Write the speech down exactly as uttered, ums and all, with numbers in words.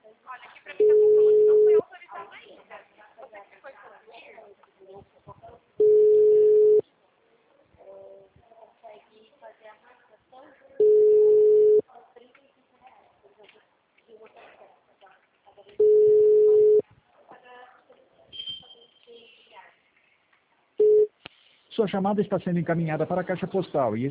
Olha, aqui pra mim tá falando que não foi autorizado ainda. Você que foi concluir? Sua chamada está sendo encaminhada para a caixa postal e